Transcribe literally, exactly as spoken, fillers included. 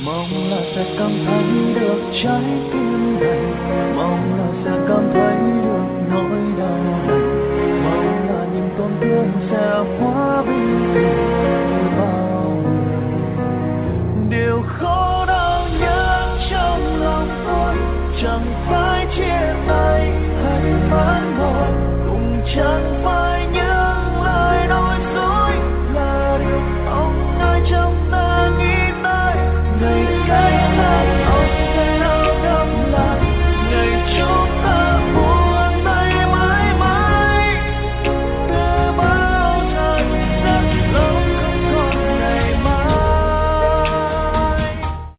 Mong là sẽ cảm thấy được trái tim này, mong là sẽ cảm thấy được nỗi đau này, mong là những tổn thương sẽ hóa bình thường như bao ngày. Điều khó đau nhất trong lòng tôi chẳng phải chia tay hay phản bội, cũng chẳng phải